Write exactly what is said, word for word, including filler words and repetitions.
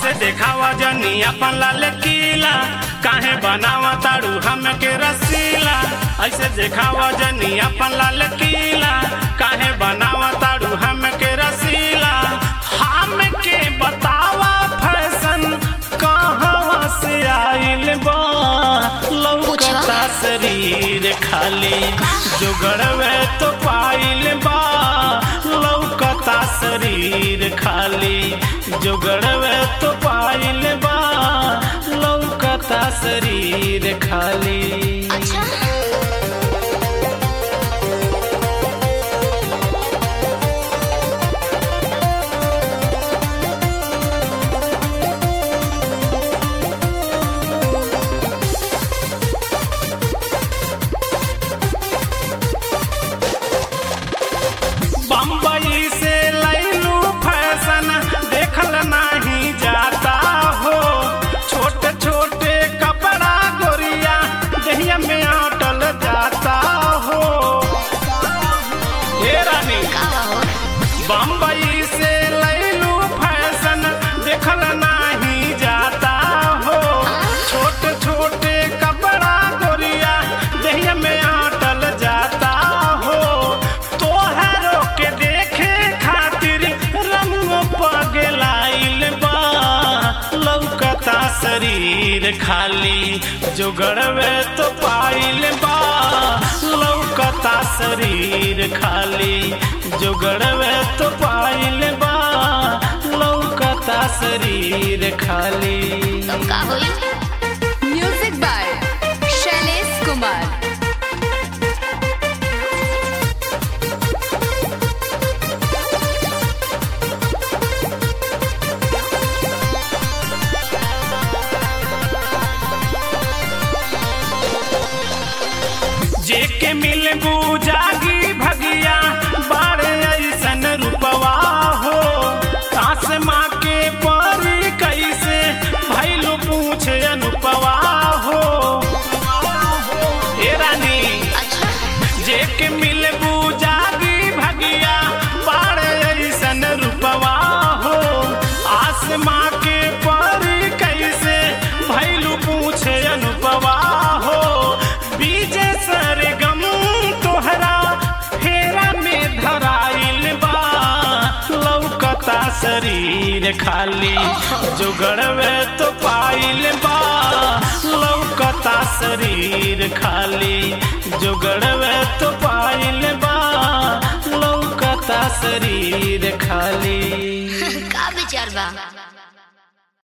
ऐसे देखावा जनी अपन लाल किला, काहे बनावा ताड़ू हमके रसीला। ऐसे देखावा जनी अपन लाल किला, काहे बनावा ताड़ू हमके रसीला। हमके बतावा फैशन कहाँ से आइल बा, लौकता शरीर खाली जुगड़वे तो पाइल बा। लौकता शरीर खाली जुगड़वे तो पाइल बा, लौकता शरीर खाली। अच्छा बम्बई से लैलू फैशन देखल नहीं जाता हो। छोटे छोटे कपड़ा गोरिया दहिया में आटल जाता हो। हे रानी बम्बई से लैलू फैशन देखल नहीं जाता हो। छोटे छोटे कपड़ा गोरिया दहिया में आटल जाता हो। तोहरो के देखे खातिर रंग पगलाइल बा, लौकता शरीर खाली जुगड़वे तो पाइल बा। लौकता शरीर खाली जुगड़वे तो पाइल बा, लौकता शरीर खाली। तो का होई? Music by Shailesh Kumar. जेके मिलबू जागी भगिया बारे ऐसन रूपवा हो। सास माँ के परी कैसे भैलू पूछे अनुपवा हो। ए रानी अच्छा जेके मिलबू जागी भगिया बारे ऐसन रूपवा हो। आसमां के परी कैसे भैलू पूछे अनुपवा हो। बीजे सरगम तोहरा फेरा में धराइल बा, लौकता शरीर खाली जुगड़वे तो पाइल बा। लौकता शरीर खाली जुगड़वे तो पाइल बा, लौकता शरीर खाली। का विचार बा?